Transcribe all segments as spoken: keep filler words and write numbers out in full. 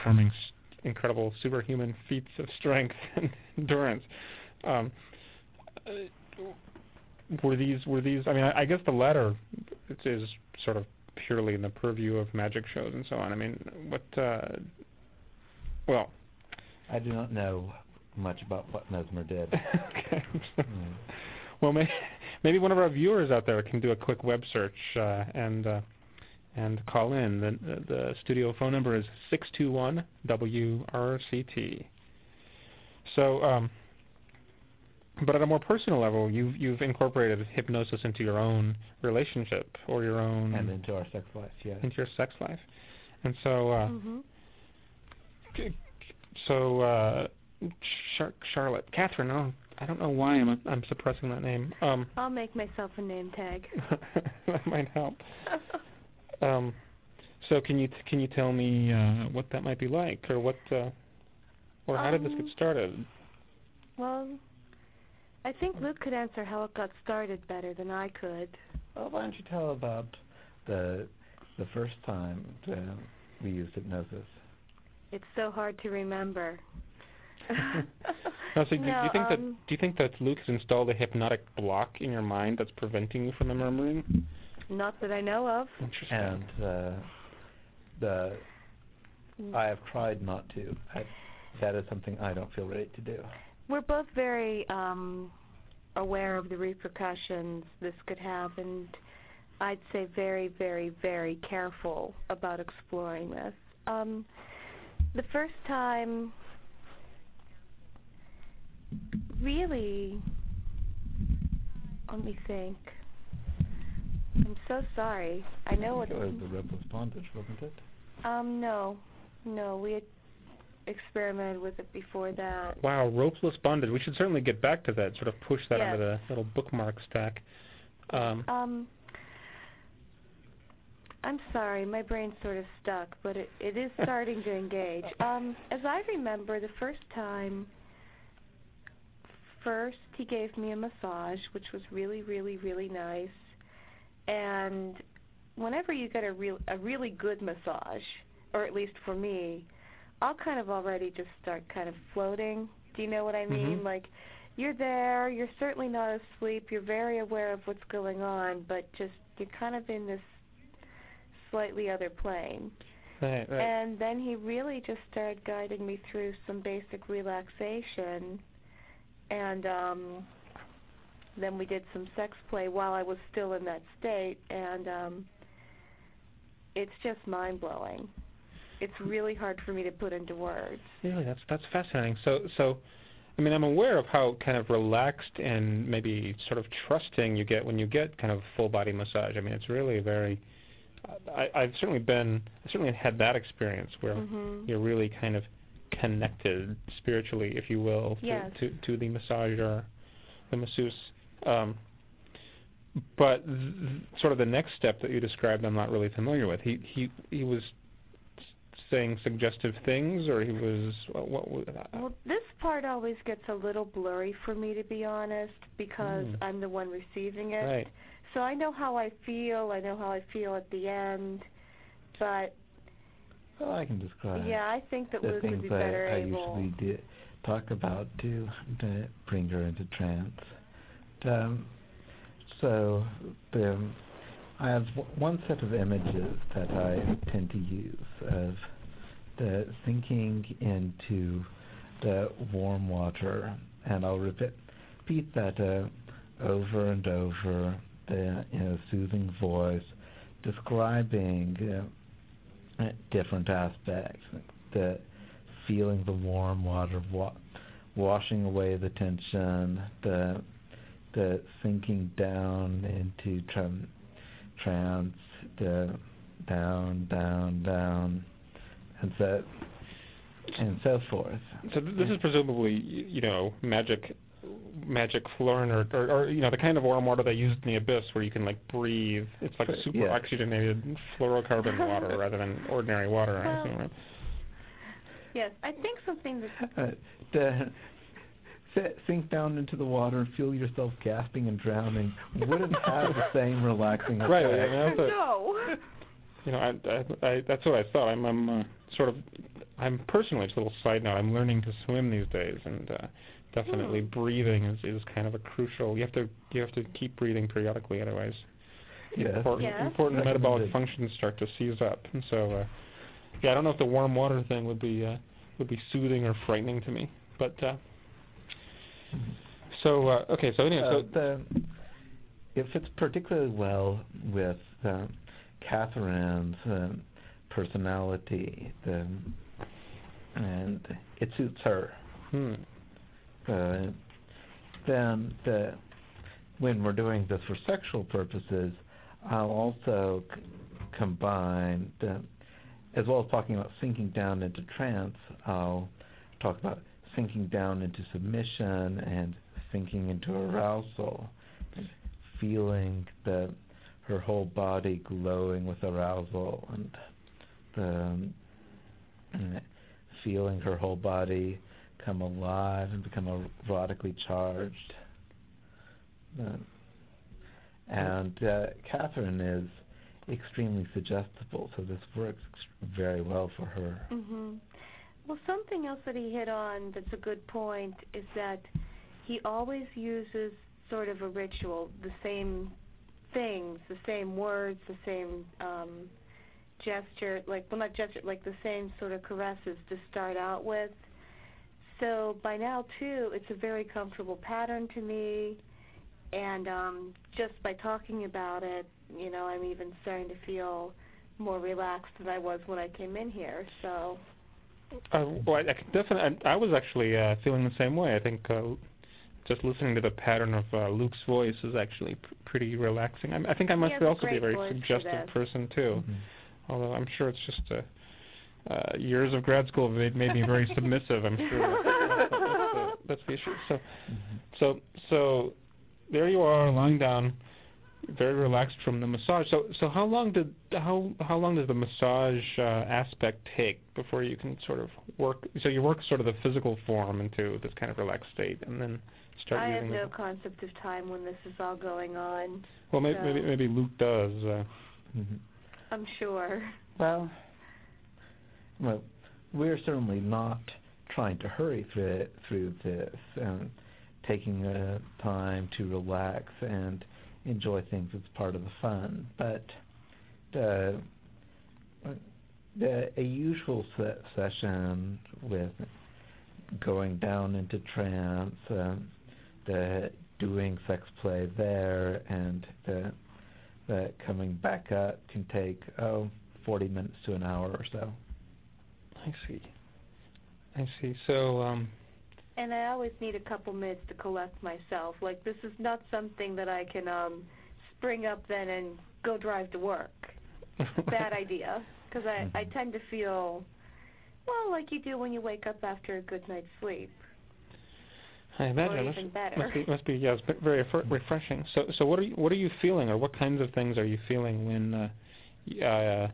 performing s- incredible superhuman feats of strength and endurance. Um, uh, were these were these? I mean, I, I guess the latter is sort of purely in the purview of magic shows and so on. I mean, what? Uh, well, I do not know much about what Mesmer did. okay. Mm. Well, may, maybe one of our viewers out there can do a quick web search uh, and uh, and call in. The, the the studio phone number is six two one W R C T. So, um, but at a more personal level, you've you've incorporated hypnosis into your own relationship or your own And into our sex life, yes. into your sex life, and so uh, Mm-hmm. c- so uh, Char- Charlotte, Catherine. Oh, I don't know why I'm I'm suppressing that name. Um, I'll make myself a name tag. that might help. Um, so can you t- can you tell me uh, what that might be like, or what, uh, or how did this get Um, started? Well, I think Luke could answer how it got started better than I could. Well, why don't you tell about the the first time uh, we used hypnosis? It's so hard to remember. No, so do, do No, you think that um, do you think that Luke has installed a hypnotic block in your mind that's preventing you from remembering? Not that I know of. Interesting. And uh, the I have tried not to. I, that is something I don't feel ready to do. We're both very um, aware of the repercussions this could have, and I'd say very, very, very careful about exploring this. Um, the first time, really, let me think. I'm so sorry. I know it it's... was the ropeless bondage, wasn't it? Um, no. No, we had experimented with it before that. Wow, ropeless bondage. We should certainly get back to that. Sort of push that Yes. onto the little bookmark stack. Um, Um, I'm sorry, my brain's sort of stuck, but it, it is starting to engage. Um, as I remember, the first time, first he gave me a massage, which was really, really, really nice. And whenever you get a real, a really good massage, or at least for me, I'll kind of already just start kind of floating. Do you know what I mean? Mhm. Like, you're there, you're certainly not asleep, you're very aware of what's going on, but just you're kind of in this slightly other plane. right, right. And then he really just started guiding me through some basic relaxation, and um, then we did some sex play while I was still in that state, and um, it's just mind-blowing. It's really hard for me to put into words. Really, that's that's fascinating. So, so, I mean, I'm aware of how kind of relaxed and maybe sort of trusting you get when you get kind of full body massage. I mean, it's really very. I, I've certainly been, I certainly had that experience where Mm-hmm. you're really kind of connected spiritually, if you will, to Yes. to, to the massager, the masseuse. Um, but th- sort of the next step that you described, I'm not really familiar with. He he he was saying suggestive things, or he was what, what was that? Well, this part always gets a little blurry for me, to be honest, because Mm. I'm the one receiving it. Right. So I know how I feel, I know how I feel at the end, but Well, I can describe yeah, I think that the Luke would things be I, better I able. usually do, talk about to, to bring her into trance. Um, so the, I have w- one set of images that I tend to use of the sinking into the warm water, and I'll repeat, repeat that uh, over and over the, in a soothing voice, describing uh, different aspects, the feeling the warm water wa- washing away the tension, the the sinking down into tran- trance, the down, down, down, and so and so forth. So th- this is presumably, y- you know, magic, magic fluorine, or, or, or you know, the kind of warm water they used in the abyss, where you can like breathe. It's like Right, super yeah. oxygenated fluorocarbon water rather than ordinary water. I Well, assume, right? Yes, I think something that Uh, the, sit, sink down into the water and feel yourself gasping and drowning wouldn't have the same relaxing effect. Right. I mean, that's a, no. you know, I, I, I, that's what I thought. I'm, I'm uh, sort of, I'm personally, just a little side note, I'm learning to swim these days, and uh, definitely Hmm. breathing is, is kind of a crucial. You have to you have to keep breathing periodically, otherwise Yes. important Yes. important metabolic Recommended. functions start to seize up. And so, uh, yeah, I don't know if the warm water thing would be uh, would be soothing or frightening to me, but uh, so uh, okay. So anyway, Uh, so the, it fits particularly well with uh, Catherine's um, personality, the, and it suits her. hmm. Uh, then the, when we're doing this for sexual purposes, I'll also c- combine, the, as well as talking about sinking down into trance, I'll talk about sinking down into submission and sinking into arousal, and feeling the, her whole body glowing with arousal, and the, um, and feeling her whole body come alive and become erotically charged. Uh, and uh, Catherine is extremely suggestible, so this works ex- very well for her. Mhm. Well, something else that he hit on that's a good point is that he always uses sort of a ritual, the same things, the same words, the same um, gesture, like, well, not gesture, like the same sort of caresses to start out with. So by now, too, it's a very comfortable pattern to me, and um, just by talking about it, you know, I'm even starting to feel more relaxed than I was when I came in here, so... Uh, well, I, I can definitely. I, I was actually uh, feeling the same way. I think uh, just listening to the pattern of uh, Luke's voice is actually p- pretty relaxing. I, I think I He must has a also be a great very voice for suggestive this. person too. Mhm. Although I'm sure it's just uh, uh, years of grad school have made, made me very submissive. I'm sure that's, that's, the, that's the issue. So, Mhm. so, so there you are, lying down, very relaxed from the massage. So, so how long did how how long does the massage uh, aspect take before you can sort of work? So you work sort of the physical form into this kind of relaxed state, and then start I have using. no the, concept of time when this is all going on. well, maybe so maybe, maybe Luke does. Uh, Mhm. I'm sure. Well, well, we're certainly not trying to hurry through it, through this, and taking uh, time to relax and enjoy things as part of the fun. But the, the a usual se- session with going down into trance, um, the doing sex play there, and the the coming back up can take oh forty minutes to an hour or so. I see. I see. So, um, And I always need a couple minutes to collect myself. Like, this is not something that I can um, spring up then and go drive to work. Bad idea. Because I, I Mhm. tend to feel, well, like you do when you wake up after a good night's sleep. I imagine Or it must, even better. must be must be yes, but very fr- refreshing. So, so what are you what are you feeling, or what kinds of things are you feeling when uh, y- uh,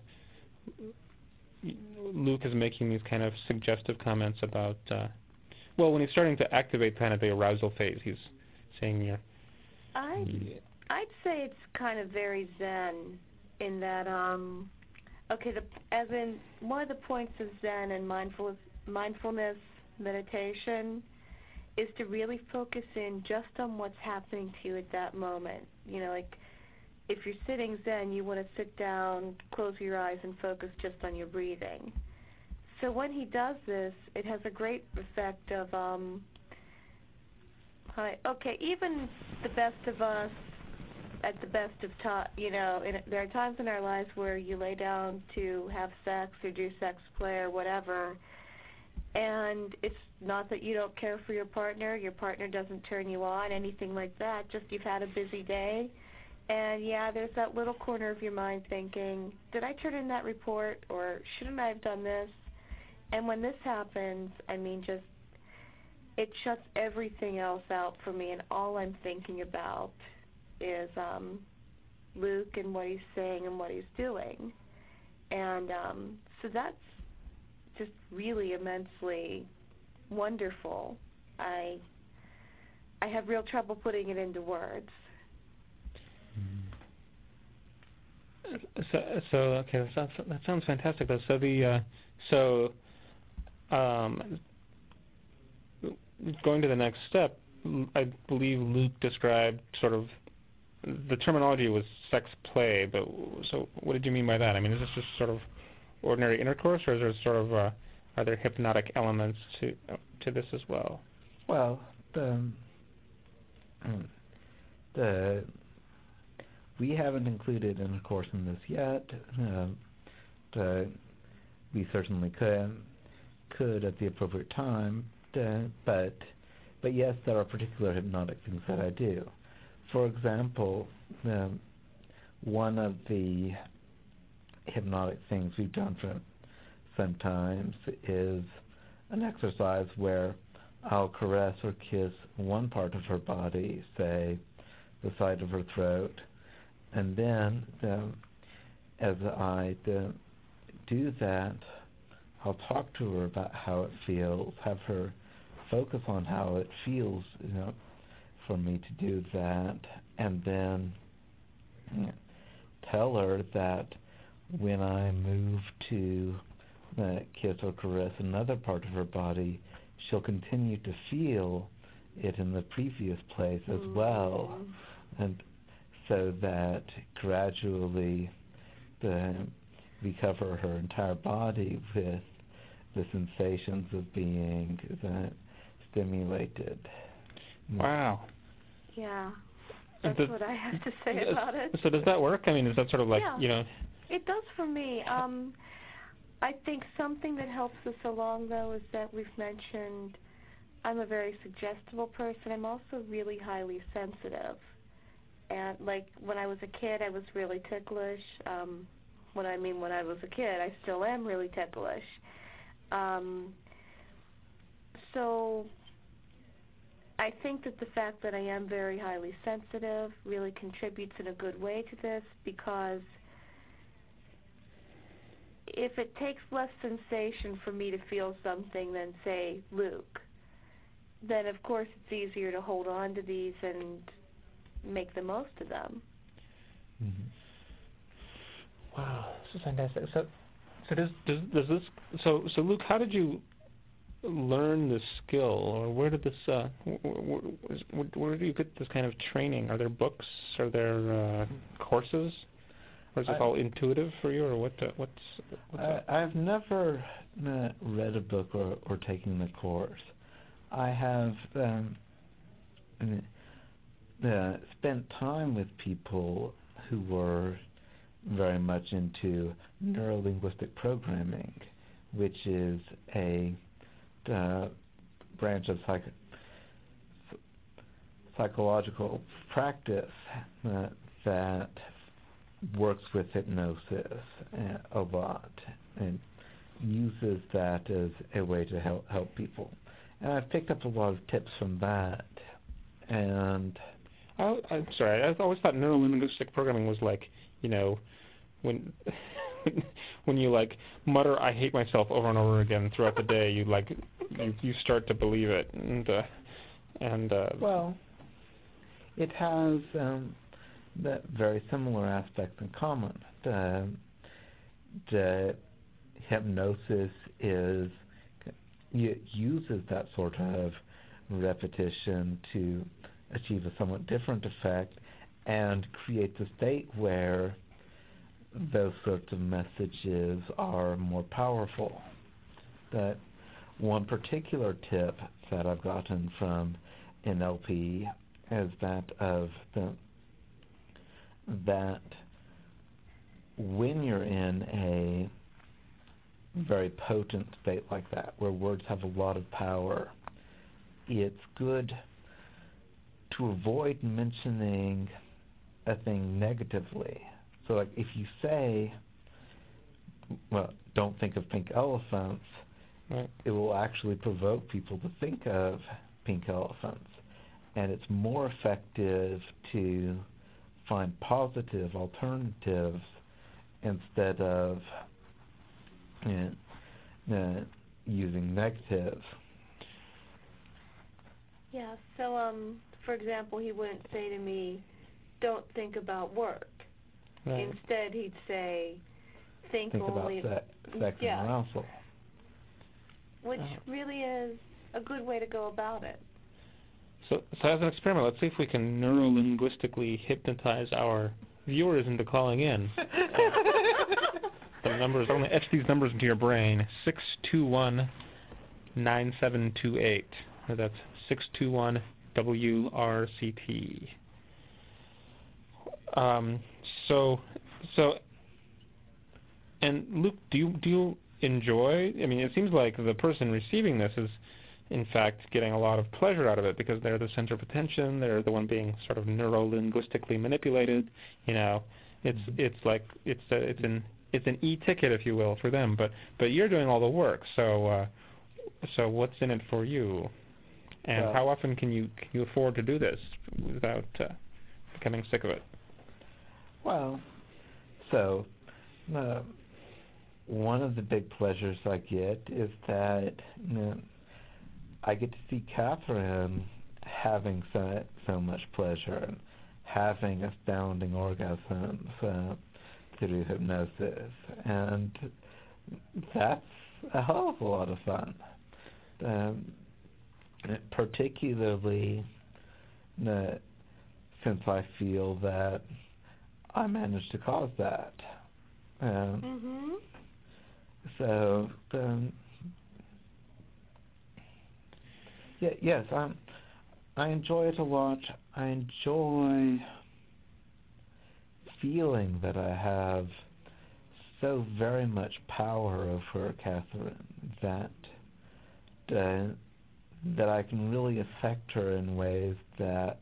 Luke is making these kind of suggestive comments about? Uh, well, when he's starting to activate kind of the arousal phase, he's saying, "You're." I, I'd say it's kind of very zen in that, um, okay, the, as in one of the points of zen and mindfulness, mindfulness meditation is to really focus in just on what's happening to you at that moment. You know, like if you're sitting zen, you want to sit down, close your eyes, and focus just on your breathing. So when he does this, it has a great effect of, um, hi, okay, even the best of us at the best of time, you know, in, there are times in our lives where you lay down to have sex or do sex play or whatever, and it's not that you don't care for your partner, your partner doesn't turn you on, anything like that, just you've had a busy day, and yeah, there's that little corner of your mind thinking, did I turn in that report, or shouldn't I have done this? And when this happens, I mean, just, it shuts everything else out for me, and all I'm thinking about is um, Luke and what he's saying and what he's doing. And um, so that's just really immensely wonderful. I I have real trouble putting it into words. So, so okay, that sounds that sounds fantastic. Though. So the uh, so um, going to the next step, I believe Luke described sort of the terminology was sex play, but so what did you mean by that? I mean, is this just sort of ordinary intercourse, or is there sort of uh, are there hypnotic elements to to this as well? Well, the the we haven't included intercourse in this yet. Uh, the, we certainly could could at the appropriate time, uh, but but yes, there are particular hypnotic things that I do. For example, um, one of the hypnotic things we've done for sometimes is an exercise where I'll caress or kiss one part of her body, say the side of her throat, and then um, as I uh, do that, I'll talk to her about how it feels, have her focus on how it feels, you know, for me to do that, and then you know, tell her that when I move to uh, kiss or caress another part of her body, she'll continue to feel it in the previous place as mm. well, and so that gradually the, we cover her entire body with the sensations of being uh, stimulated. Wow. Yeah, that's does, what I have to say about it. So does that work? I mean, is that sort of like, yeah, you know... It does for me. Um, I think something that helps us along, though, is that we've mentioned I'm a very suggestible person. I'm also really highly sensitive. And, like, when I was a kid, I was really ticklish. Um, when I mean when I was a kid, I still am really ticklish. Um, so... I think that the fact that I am very highly sensitive really contributes in a good way to this, because if it takes less sensation for me to feel something than, say, Luke, then of course it's easier to hold on to these and make the most of them. Mm-hmm. Wow, this is fantastic. So, so does does does this? So so Luke, how did you learn this skill, or where did this? Uh, where, where, where do you get this kind of training? Are there books? Are there uh, courses? Or is this I, all intuitive for you, or what? Uh, what's? what's I, I've never uh, read a book or, or taken the course. I have um, uh, spent time with people who were very much into neurolinguistic programming, which is a uh, branch of psych- psychological practice uh, that works with hypnosis uh, a lot and uses that as a way to help help people. And I've picked up a lot of tips from that. And I, I'm sorry, I always thought neurolinguistic programming was like, you know, when when you like mutter "I hate myself" over and over again throughout the day, you like you, you start to believe it, and uh, and uh, well, it has um, that very similar aspects in common. The, the hypnosis is it uses that sort of repetition to achieve a somewhat different effect and creates a state where those sorts of messages are more powerful. That one particular tip that I've gotten from N L P is that of the that when you're in a very potent state like that, where words have a lot of power, it's good to avoid mentioning a thing negatively. So, like, if you say, well, don't think of pink elephants, right. It will actually provoke people to think of pink elephants. And it's more effective to find positive alternatives instead of you know, uh, using negative. Yeah, so, um, for example, he wouldn't say to me, don't think about work. Right. Instead, he'd say, think, Think only... about se- sex yeah. and arousal. Which Oh. really is a good way to go about it. So, so as an experiment, let's see if we can neuro-linguistically hypnotize our viewers into calling in. The numbers, I'm going to etch these numbers into your brain. six two one, nine seven two eight. That's six two one W R C T. Um, so, so, and Luke, do you do you enjoy? I mean, it seems like the person receiving this is, in fact, getting a lot of pleasure out of it because they're the center of attention. They're the one being sort of neuro-linguistically manipulated. You know, it's it's like it's a, it's an it's an e-ticket, if you will, for them. But but you're doing all the work. So uh, so what's in it for you? And Well, how often can you can you afford to do this without uh, becoming sick of it? Well, so uh, one of the big pleasures I get is that you know, I get to see Catherine having so, so much pleasure and having astounding orgasms uh, through hypnosis, and that's a hell of a lot of fun. Um, particularly uh, since I feel that I managed to cause that. Um, Mm-hmm. So, um, yeah, yes, I'm, I enjoy it a lot. I enjoy feeling that I have so very much power over Catherine that uh, that I can really affect her in ways that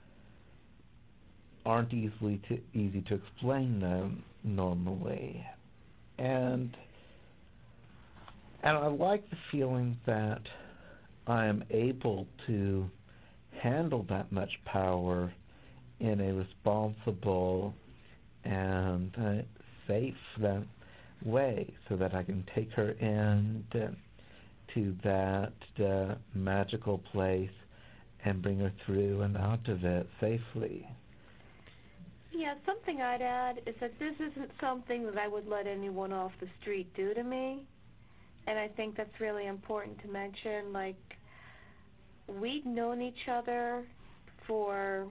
aren't easily to, easy to explain them normally. And and I like the feeling that I am able to handle that much power in a responsible and uh, safe uh, way, so that I can take her in uh, to that uh, magical place and bring her through and out of it safely. Yeah, something I'd add is that this isn't something that I would let anyone off the street do to me. And I think that's really important to mention. Like, we'd known each other for,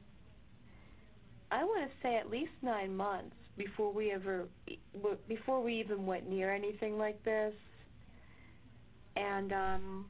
I want to say, at least nine months before we ever, before we even went near anything like this. And um,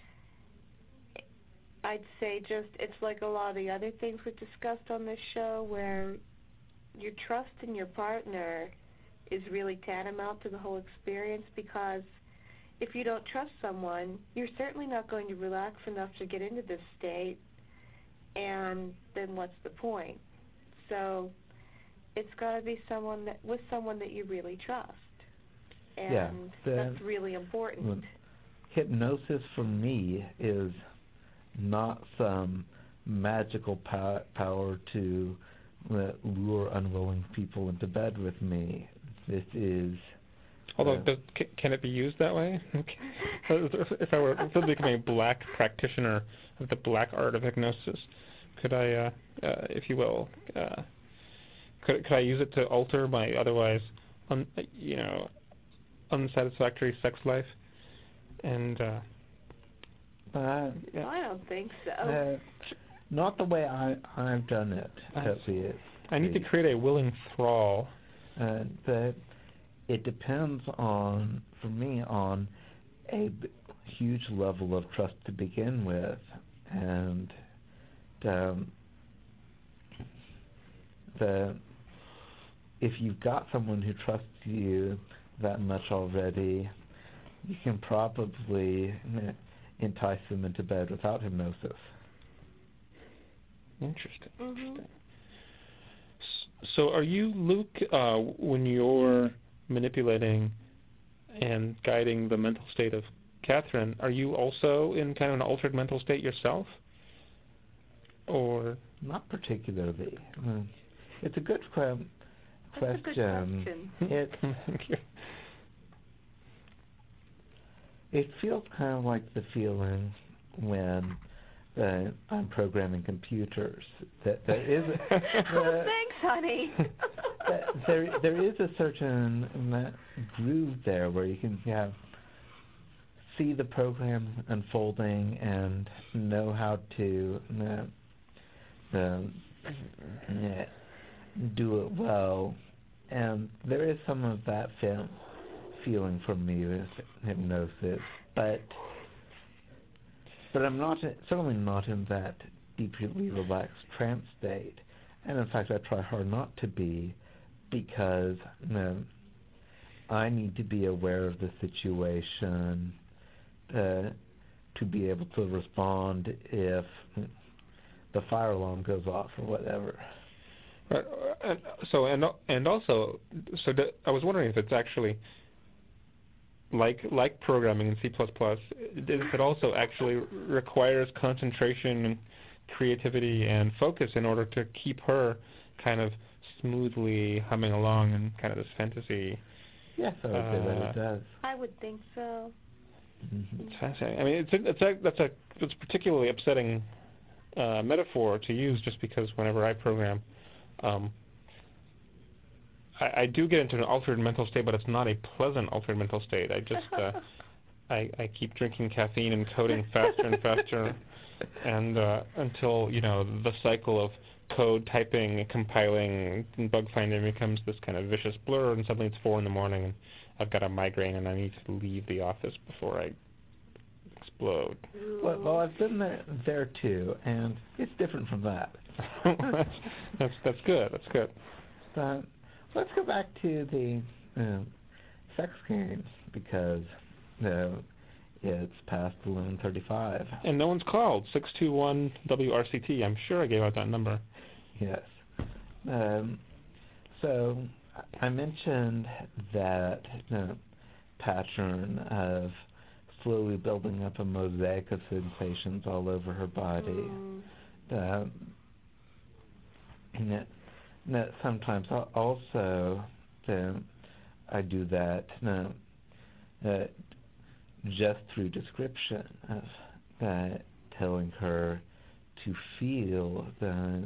I'd say just, it's like a lot of the other things we've discussed on this show, where your trust in your partner is really tantamount to the whole experience, because if you don't trust someone, you're certainly not going to relax enough to get into this state, and then what's the point? So it's got to be someone that, with someone that you really trust, and yeah, the, that's really important. Well, hypnosis for me is not some magical pow- power to uh, lure unwilling people into bed with me. This is Although, uh, does, c- can it be used that way? If I were if I were becoming a black practitioner of the black art of hypnosis, could I, uh, uh, if you will, uh, could could I use it to alter my otherwise, un, you know, unsatisfactory sex life? And uh, uh, Well, I don't think so. uh, not the way I I've done it. I To see. be it. I need to create a willing thrall. Uh, that it depends on, for me, on a b- huge level of trust to begin with, and um, the if you've got someone who trusts you that much already, you can probably uh, entice them into bed without hypnosis. Interesting. Mhm. Interesting. So, are you, Luke, uh, when you're manipulating and guiding the mental state of Catherine, are you also in kind of an altered mental state yourself? Or Not particularly. Uh, it's a good que- That's question. a good question. It's Thank you. It feels kind of like the feeling when uh, I'm programming computers. That there is. A, Oh, thanks, honey. there there is a certain uh, groove there where you can have see the program unfolding and know how to uh, uh, yeah, do it well, and there is some of that feel, feeling from me with hypnosis, but but I'm not certainly not in that deeply relaxed trance state, and in fact I try hard not to be, because you know, I need to be aware of the situation uh, to be able to respond if the fire alarm goes off or whatever. Right. Uh, so and and also, so that, I was wondering if it's actually like like programming in C plus plus, if it also actually requires concentration and creativity and focus in order to keep her kind of smoothly humming along in kind of this fantasy. Yes, I would uh, say that it does. I would think so. Mm-hmm. It's fascinating. I mean, it's a, it's a, that's a it's a particularly upsetting uh, metaphor to use, just because whenever I program, um, I, I do get into an altered mental state, but it's not a pleasant altered mental state. I just uh, I, I keep drinking caffeine and coding faster and faster, and uh, until you know the cycle of code typing, compiling, and bug finding becomes this kind of vicious blur, and suddenly it's four in the morning, and I've got a migraine, and I need to leave the office before I explode. Well, well, I've been there, there too, and it's different from that. that's, that's that's good. That's good. But let's go back to the uh, sex games, because uh, it's past eleven thirty-five. And no one's called. six two one W R C T. I'm sure I gave out that number. Yes. Um, so I mentioned that uh, pattern of slowly building up a mosaic of sensations all over her body. Mm. Um, and that, that sometimes I also uh, I do that uh, uh, just through description of uh, telling her to feel the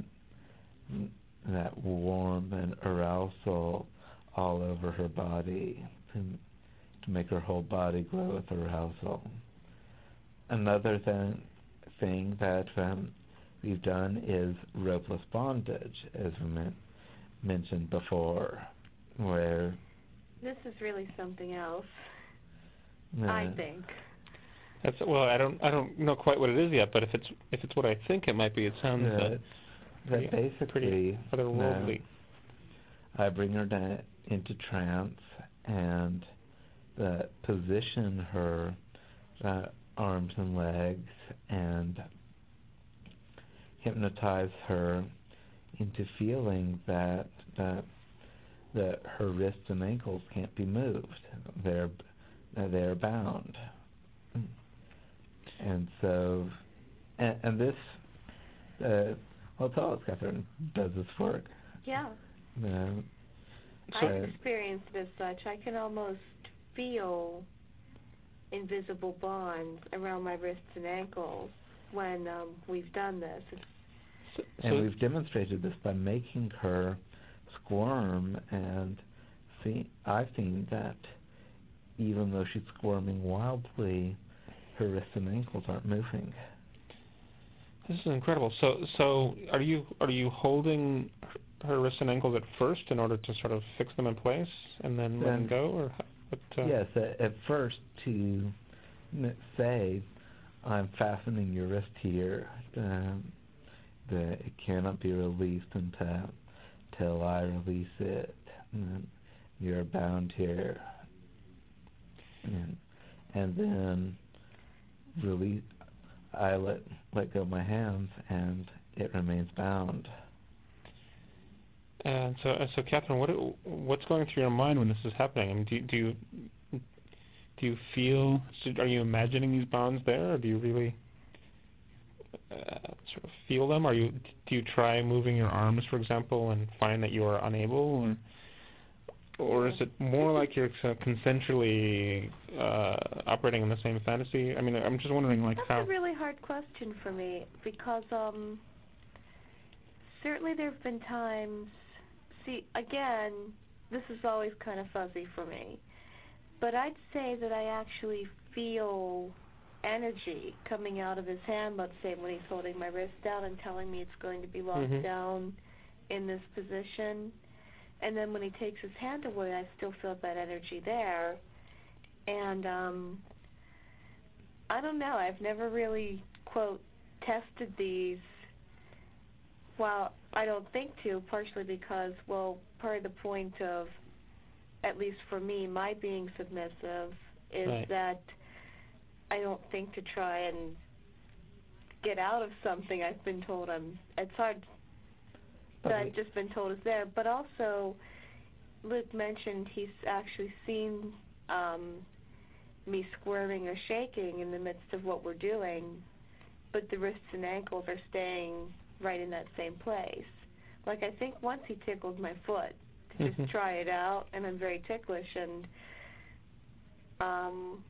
that warmth and arousal all over her body, to, to make her whole body glow with arousal. Another th- thing that um, we've done is ropeless bondage, as we men- mentioned before, where... This is really something else, Uh, I think. That's well. I don't. I don't know quite what it is yet. But if it's if it's what I think it might be, it sounds uh, uh, that pretty, basically pretty otherworldly. uh, I bring her down into trance and uh, position her uh, arms and legs and hypnotize her into feeling that uh, that her wrists and ankles can't be moved. They're uh, they're bound. And so, and, and this, uh, well, tell us, Catherine, does this work? Yeah. Uh, I've so, experienced it as such. I can almost feel invisible bonds around my wrists and ankles when um, we've done this. It's So, and so we've demonstrated this by making her squirm, and see, I've seen that even though she's squirming wildly, her wrists and ankles aren't moving. this is incredible. So, so are you are you holding her wrists and ankles at first in order to sort of fix them in place and then let them Then- go, or how- what? Uh, Yes, at, at first to n- say, I'm fastening your wrist here, um, that it cannot be released until, until I release it. And you're bound here. And, and then release, I let let go of my hands, and it remains bound. And so, uh, so Catherine, what what's going through your mind when this is happening? I mean, do, do you do you feel? So are you imagining these bonds there, or do you really uh, sort of feel them? Are you do you try moving your arms, for example, and find that you are unable, or or is it more like you're uh, consensually uh, operating in the same fantasy? I mean, I'm just wondering, like That's how. a really hard question for me, because um, certainly there have been times see, again, this is always kind of fuzzy for me, but I'd say that I actually feel energy coming out of his hand, let's say when he's holding my wrist down and telling me it's going to be locked Mhm. down in this position. And then when he takes his hand away, I still feel that energy there. And um, I don't know, I've never really, quote, tested these. Well, I don't think to, partially because, well, part of the point of, at least for me, my being submissive is Right. that I don't think to try and get out of something I've been told I'm, it's hard, But that we- I've just been told is there. But also, Luke mentioned he's actually seen um, me squirming or shaking in the midst of what we're doing, but the wrists and ankles are staying right in that same place. Like, I think once he tickled my foot to just Mhm. try it out, and I'm very ticklish, and um,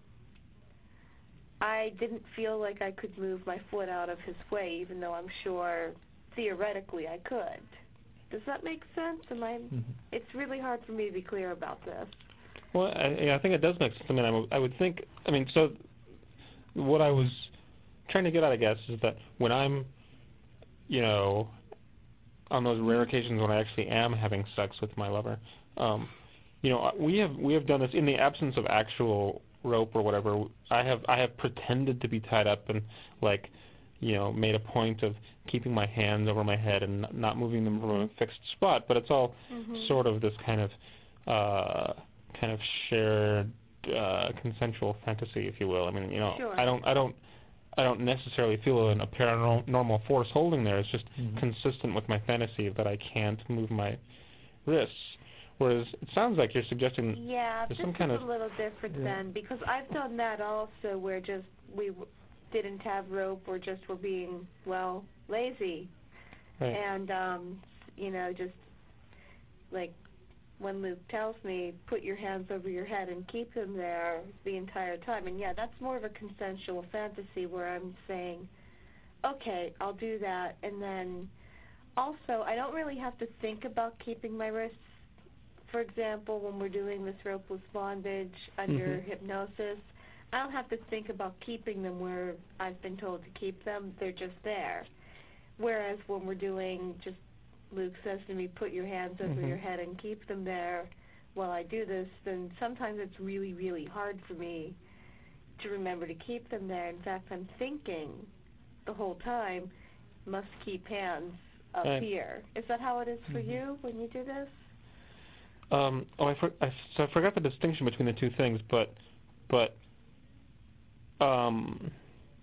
I didn't feel like I could move my foot out of his way, even though I'm sure theoretically I could. Does that make sense? Am I? Mhm. It's really hard for me to be clear about this. Well, I, yeah, I think it does make sense. I mean, I, w- I would think. I mean, so what I was trying to get at, I guess, is that when I'm, you know, on those rare occasions when I actually am having sex with my lover, um, you know, we have we have done this in the absence of actual rope or whatever. I have I have pretended to be tied up and like, you know, made a point of keeping my hands over my head and n- not moving them from a fixed spot. But it's all Mhm. sort of this kind of uh, kind of shared uh, consensual fantasy, if you will. I mean, you know, Sure. I don't I don't I don't necessarily feel an, a paranormal force holding there. It's just Mhm. consistent with my fantasy that I can't move my wrists. Whereas it sounds like you're suggesting Yeah, there's this some is kind a of little different Yeah. then, because I've done that also, where just we w- didn't have rope or just were being, well, lazy. right. And, um, you know, just like when Luke tells me, put your hands over your head and keep them there the entire time. And yeah, that's more of a consensual fantasy where I'm saying, okay, I'll do that. And then also, I don't really have to think about keeping my wrists. For example, when we're doing this ropeless bondage under Mhm. hypnosis, I don't have to think about keeping them where I've been told to keep them. They're just there. Whereas when we're doing, just Luke says to me, put your hands over Mhm. your head and keep them there while I do this, then sometimes it's really, really hard for me to remember to keep them there. In fact, I'm thinking the whole time, must keep hands up Right. here. Is that how it is for Mhm. you when you do this? Um, oh, I, for, I so I forgot the distinction between the two things, but but um,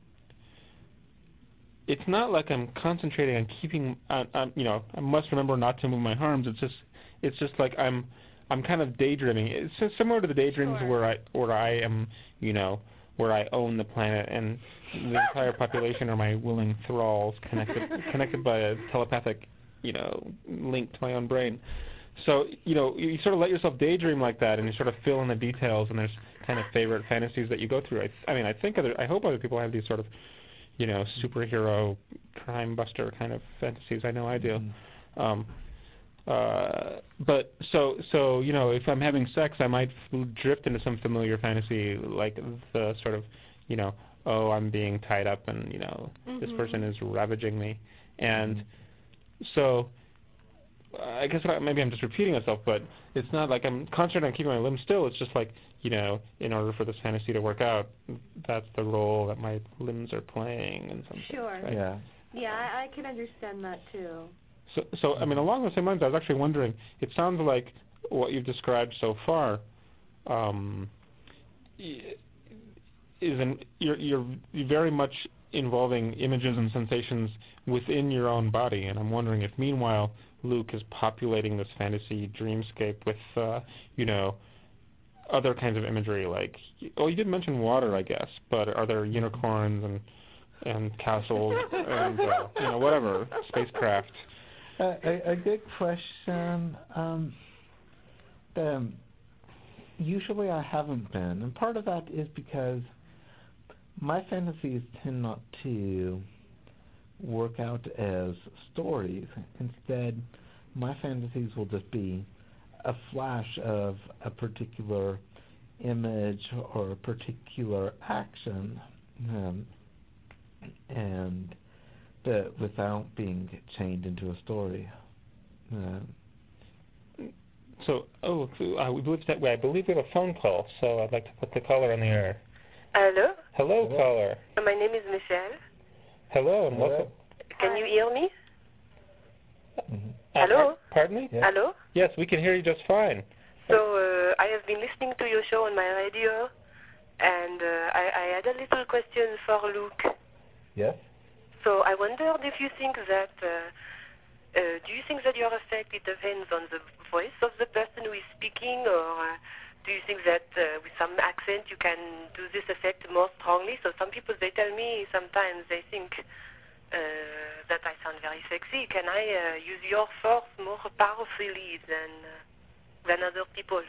it's not like I'm concentrating on keeping. On, on, you know, I must remember not to move my arms. It's just it's just like I'm I'm kind of daydreaming. It's just similar to the daydreams Sure. where I where I am, you know, where I own the planet and the entire population are my willing thralls connected connected by a telepathic, you know, link to my own brain. So, you know, you sort of let yourself daydream like that, and you sort of fill in the details, and there's kind of favorite fantasies that you go through. I, I mean, I think other, I hope other people have these sort of, you know, superhero, crime buster kind of fantasies. I know I do. Mhm. Um, uh, but so, so you know, if I'm having sex, I might f- drift into some familiar fantasy, like the sort of, you know, oh, I'm being tied up, and you know, this Mhm. person is ravaging me, and Mhm. so. I guess I- maybe I'm just repeating myself, but it's not like I'm concentrating on keeping my limbs still. It's just like, you know, in order for this fantasy to work out, that's the role that my limbs are playing in some sense. Sure. Right? Yeah. Yeah, I, I can understand that too. So, so I mean, along the same lines, I was actually wondering. It sounds like what you've described so far um, i- is an, you're, you're very much involving images and sensations within your own body, and I'm wondering if, meanwhile, Luke is populating this fantasy dreamscape with, uh, you know, other kinds of imagery, like, oh, you did mention water, I guess, but are there unicorns and and castles and uh, you know, whatever, spacecraft? Uh, a, a good question. Um, um, usually I haven't been, and part of that is because my fantasies tend not to work out as stories. Instead, my fantasies will just be a flash of a particular image or a particular action, um, and the, without being chained into a story. Uh, So, oh, uh, we believe that way. I believe we have a phone call, so I'd like to put the caller on the air. Hello? Hello, Hello. caller. My name is Michelle. Hello, and Hello. welcome. Can you hear me? mhm. Uh, Hello? par- pardon me? Yes. Hello? Yes, we can hear you just fine. So uh, I have been listening to your show on my radio, and uh, I, I had a little question for Luke. Yes. So I wondered if you think that, uh, uh, do you think that your effect, it depends on the voice of the person who is speaking, or uh, do you think that uh, with some accent you can do this effect more strongly? So some people, they tell me sometimes they think uh, that I sound very sexy. Can I uh, use your force more powerfully than, uh, than other people?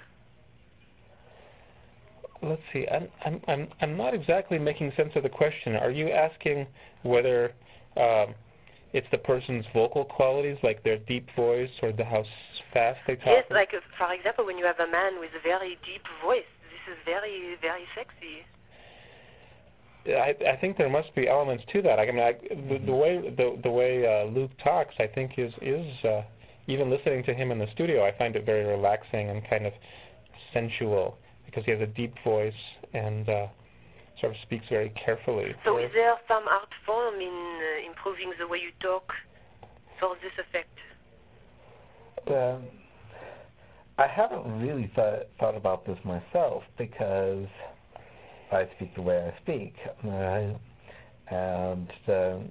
Let's see. I'm, I'm, I'm, I'm not exactly making sense of the question. Are you asking whether um, it's the person's vocal qualities, like their deep voice, or the how s- fast they talk? Yes, like uh, for example, when you have a man with a very deep voice, this is very, very sexy. I, I think there must be elements to that. I mean, I, the, the way the the way uh, Luke talks, I think is is uh, even listening to him in the studio, I find it very relaxing and kind of sensual because he has a deep voice and uh, sort of speaks very carefully. So Whereas- is there some art form in uh, improving the way you talk for this effect? Um, I haven't really th- thought about this myself because I speak the way I speak, uh, and um,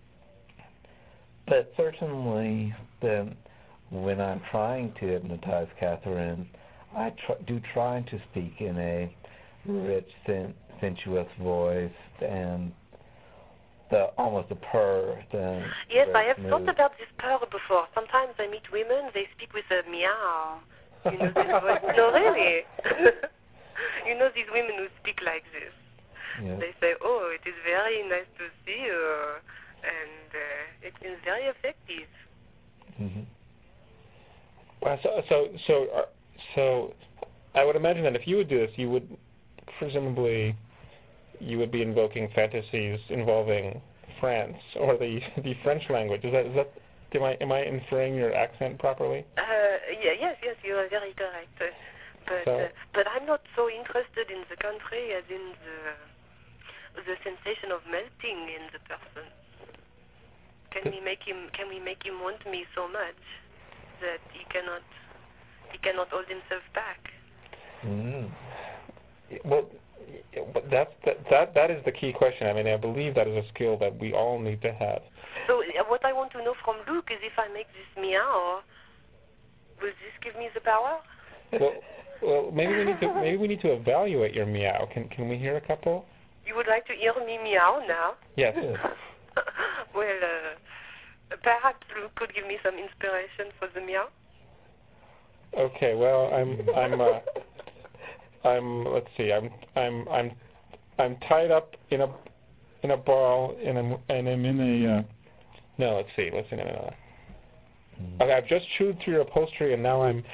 but certainly the, when I'm trying to hypnotize Catherine, I tr- do try to speak in a rich, sen- sensuous voice and the almost a purr. The Yes, I very have smooth. thought about this purr before. Sometimes I meet women, they speak with a meow. You know this voice? No, really. You know these women who speak like this. Yes. They say, "Oh, it is very nice to see you," and uh, it is very effective. Mm-hmm. Well, so so so uh, so I would imagine that if you would do this, you would presumably you would be invoking fantasies involving France or the the French language. Is that is that am I am I inferring your accent properly? Uh, yeah, yes, yes, you are very correct. Uh, but So- uh, but I'm not so interested in the country as in the the sensation of melting in the person. Can we make him? Can we make him want me so much that he cannot he cannot hold himself back? Mm. Well, but that's that, that that is the key question. I mean, I believe that is a skill that we all need to have. So uh, what I want to know from Luke is if I make this meow, will this give me the power? Well, well, maybe we need to maybe we need to evaluate your meow. Can can we hear a couple? You would like to hear me meow now? Yes. Well, uh, perhaps Luke could give me some inspiration for the meow. Okay. Well, I'm I'm uh, I'm let's see. I'm I'm I'm I'm tied up in a in a ball and I'm and I'm in a uh, no. Let's see. Let's see. No, no, no. Mm. Okay, I've just chewed through your upholstery and now I'm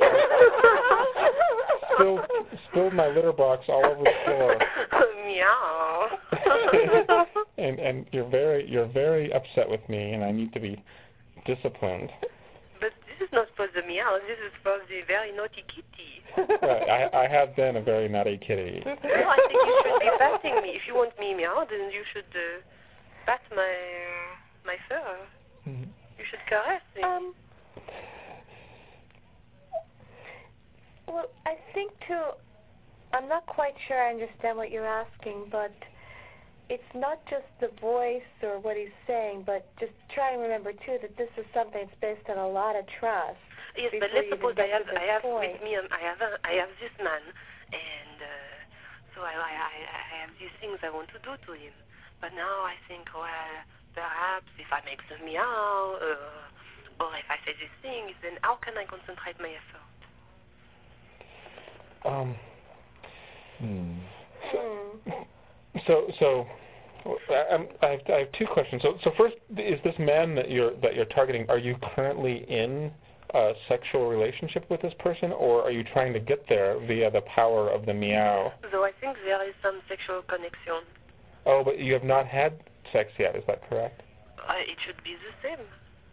spilled spilled my litter box all over the floor. Meow. and and you're very you're very upset with me and I need to be disciplined. But this is not for the meow. This is for the very naughty kitty. Right, I I have been a very naughty kitty. No, I think you should be patting me. If you want me meow, then you should uh, pat my my fur. Mhm. You should caress me. Um, well, I think too, I'm not quite sure I understand what you're asking, but it's not just the voice or what he's saying, but just try and remember too that this is something that's based on a lot of trust. Yes, but before let's you suppose even I get have to this I have point. with me um, I have a, I have this man, and uh, so I, I I I have these things I want to do to him. But now I think, well, perhaps if I make the meow, uh, or if I say these things, then how can I concentrate my effort? Um. Mm. Hmm. So so. I, I'm- I have, I have two questions. So, so first, is this man that you're that you're targeting? Are you currently in a sexual relationship with this person, or are you trying to get there via the power of the meow? So I think there is some sexual connection. Oh, but you have not had sex yet, is that correct? Uh, it should be the same.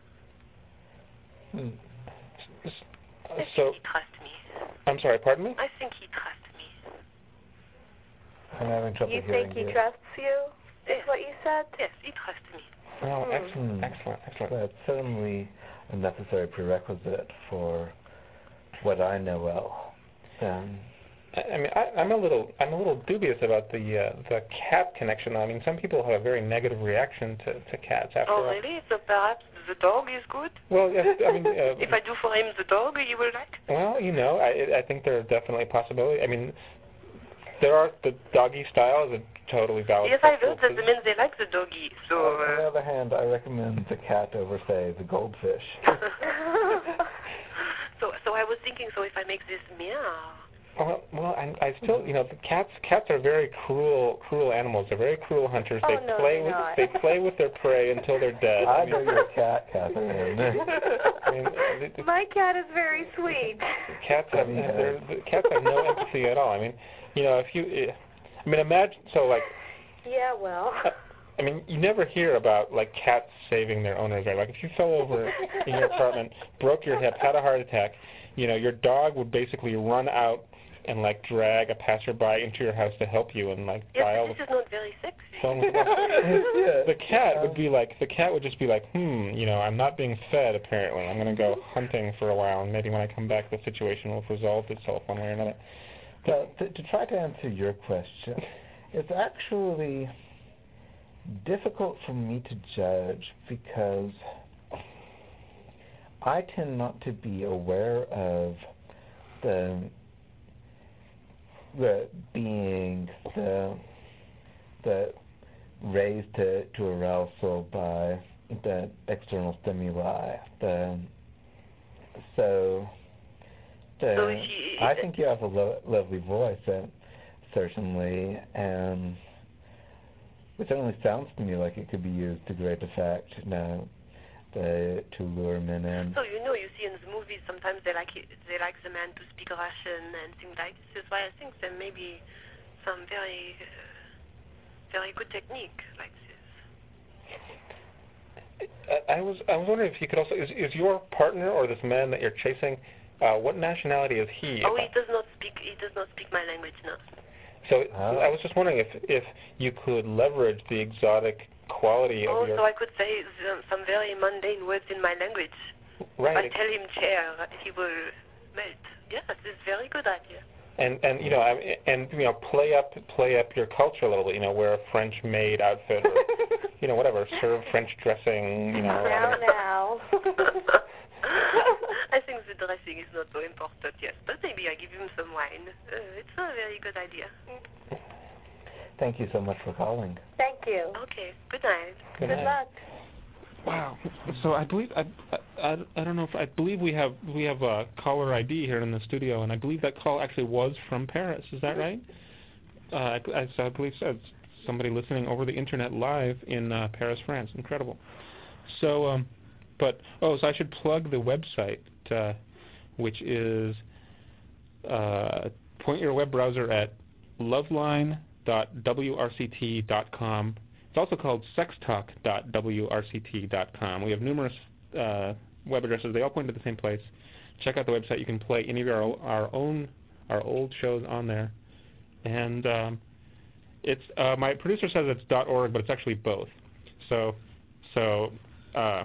Hmm. Uh, I so, think he trusts me. I'm sorry, pardon me? I think he trusts me. I'm having trouble You hearing think he you. trusts you? Is Yes. what you said? Yes, he trusts me. Oh, Hmm. excellent, Hmm. excellent, excellent. That's certainly a necessary prerequisite for what I know well. Um, I, I mean, I, I'm a little, I'm a little dubious about the uh, the cat connection. I mean, some people have a very negative reaction to, to cats after. Oh, all. really? So perhaps the dog is good? Well, yes, I mean, uh, If I do for him the dog, he will like? well, you know, I, I think there's definitely a possibility. I mean, there are the doggy style is a totally valid. Yes, I've sexual heard that the position. men, they like the doggy. So, on the uh, other hand, I recommend the cat over, say, the goldfish. so, so I was thinking, so if I make this meow, Well, well, I, I still, you know, the cats. Cats are very cruel, cruel animals. They're very cruel hunters. Oh, they no, play they're with, not. they play with their prey until they're dead. I I mean, know you're a cat, Catherine. I mean, the, the, My cat is very sweet. cats have, Yeah. they're- the cats have no empathy at all. I mean, you know, if you, eh, I mean, imagine. So, like, Yeah, well. uh, I mean, you never hear about like cats saving their owners, right? Like, if you fell over in your apartment, broke your hip, had a heart attack, you know, your dog would basically run out and like drag a passerby into your house to help you and like yes, file but this is not very sexy. phone with the, the cat would be like the cat would just be like, hmm, you know, I'm not being fed apparently. I'm gonna go hunting for a while, and maybe when I come back, the situation will resolve itself one way or another. Well, to, to try to answer your question, it's actually difficult for me to judge because I tend not to be aware of the the being the the raised to, to arousal by the external stimuli. The so the, So she- I think you have a lo- lovely voice, and certainly, and it certainly sounds to me like it could be used to great effect now the, to lure men in. So you know, you see in the movies sometimes they like it, they like the man to speak Russian and things like this. That's why I think there may be some very, uh, very good technique like this. I, I was I was wondering if you could also is is your partner or this man that you're chasing, uh, what nationality is he? Oh, If he does not speak. He does not speak my language, no. So, Ah. so I was just wondering if if you could leverage the exotic quality of Oh, your so I could say some, some very mundane words in my language. right. I tell him chair, he will melt. Yes, it's a very good idea. And and you know I, and you know play up play up your culture a little bit. You know, wear a French maid outfit, or you know whatever, serve French dressing. You know. Now, whatever. now. I think the dressing is not so important, yes, but maybe I give him some wine. Uh, it's a very good idea. Thank you so much for calling. Thank you. Okay, good night. Good Good night. luck. Wow. So I believe I, I, I don't know if I believe we have we have a caller I D here in the studio, and I believe that call actually was from Paris. Is that right? Uh, I, I, so I believe so. It's somebody listening over the internet live in uh, Paris, France. Incredible. So, um, but oh, so I should plug the website, uh, which is uh, point your web browser at loveline dot w r c t dot com. It's also called sextalk dot w r c t dot com. We have numerous uh, web addresses. They all point to the same place. Check out the website. You can play any of our, our own, our old shows on there. And um, it's uh, my producer says it's .org, but it's actually both. So, so uh,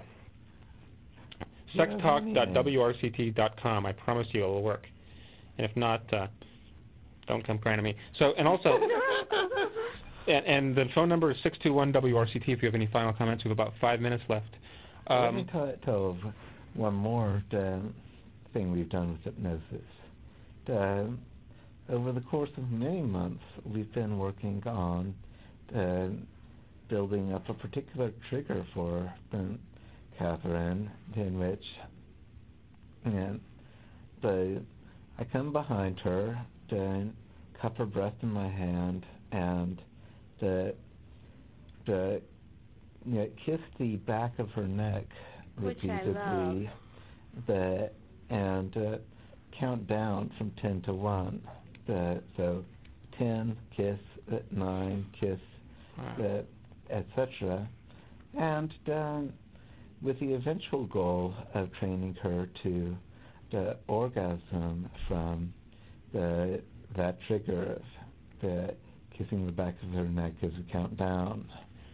sextalk dot w r c t dot com. I promise you it'll work. And if not, uh, don't come crying to me. So, and also. And, and the phone number is six two one W R C T if you have any final comments. We have about five minutes left. Um, Let me tell, tell of one more uh, thing we've done with hypnosis. Uh, over the course of many months, we've been working on uh, building up a particular trigger for uh, Catherine, in which and the, I come behind her, then cup her breast in my hand, and the the you know, kiss the back of her neck Which I repeatedly. love. The and uh, count down from ten to one. Uh, so ten, kiss, uh, nine, kiss, uh, et cetera. And um, with the eventual goal of training her to the orgasm from the that trigger of the kissing the back of her neck as we count down.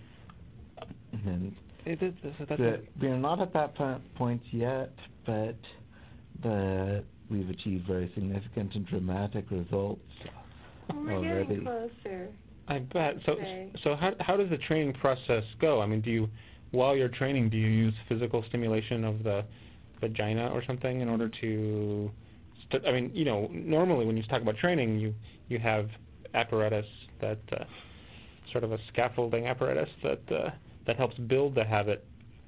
And It is, so that's the, we're not at that po- point yet, but the, we've achieved very significant and dramatic results We're already. getting closer. I bet. So, Okay. so how how does the training process go? I mean, do you, while you're training, do you use physical stimulation of the vagina or something in order to? St- I mean, you know, normally when you talk about training, you you have apparatus that uh, sort of a scaffolding apparatus that uh, that helps build the habit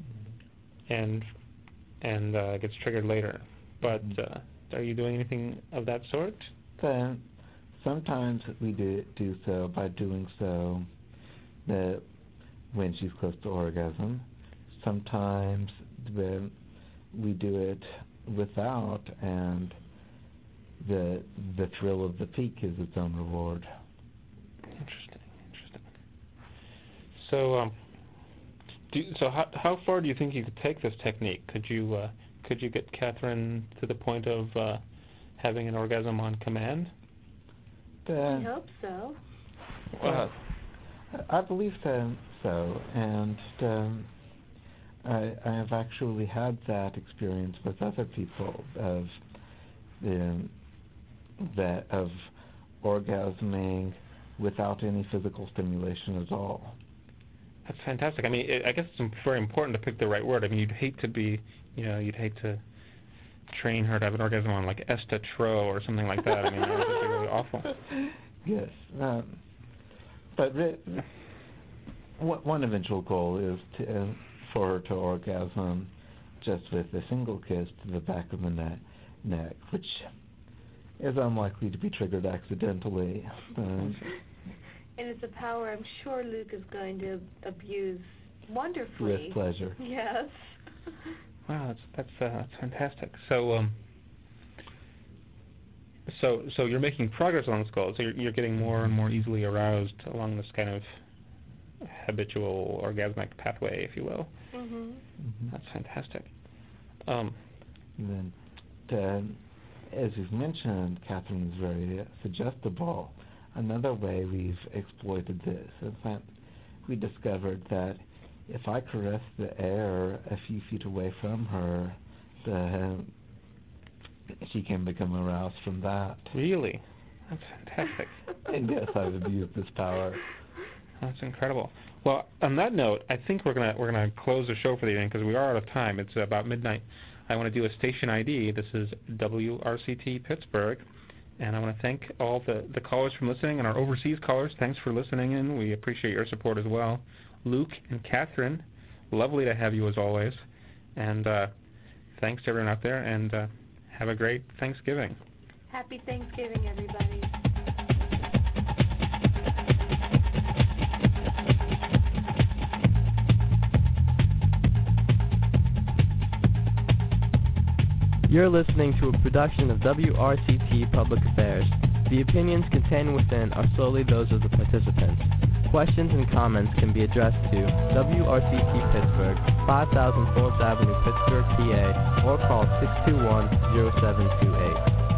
and and uh, gets triggered later. But uh, are you doing anything of that sort? Then sometimes we do do so by doing so that when she's close to orgasm. Sometimes the, we do it without, and the the thrill of the peak is its own reward. Interesting, interesting. So, um, do, so how how far do you think you could take this technique? Could you uh, could you get Catherine to the point of uh, having an orgasm on command? The, I hope so. Uh, I believe so, so and um, I, I have actually had that experience with other people of um, that of orgasming without any physical stimulation at all. That's fantastic. I mean, it, I guess it's very important to pick the right word. I mean, you'd hate to be, you know, you'd hate to train her to have an orgasm on like estatro or something like that. I mean, that would just be really awful. Yes, um, but re- one eventual goal is to, uh, for her to orgasm just with a single kiss to the back of the ne- neck, which is unlikely to be triggered accidentally. Um, And it's a power I'm sure Luke is going to abuse wonderfully. with pleasure. Yes. Wow, that's that's uh, that's fantastic. So, um, so so you're making progress along this goal. So you're you're getting more and more easily aroused along this kind of habitual orgasmic pathway, if you will. Mhm. Mm-hmm. That's fantastic. Um, And then, uh, as you've mentioned, Catherine is very uh, suggestible. Another way we've exploited this is that we discovered that if I caress the air a few feet away from her, the, she can become aroused from that. really, that's fantastic. And yes, I've abused this power. That's incredible. Well, on that note, I think we're gonna we're gonna close the show for the evening because we are out of time. It's about midnight. I want to do a station I D. This is W R C T Pittsburgh, and I want to thank all the the callers from listening and our overseas callers. Thanks for listening in. We appreciate your support as well. Luke and Catherine, lovely to have you as always, and uh, thanks to everyone out there. And uh, have a great Thanksgiving. Happy Thanksgiving, everybody. You're listening to a production of W R C T Public Affairs. The opinions contained within are solely those of the participants. Questions and comments can be addressed to W R C T Pittsburgh, five thousand fourth Avenue, Pittsburgh, P A, or call six two one, zero seven two eight.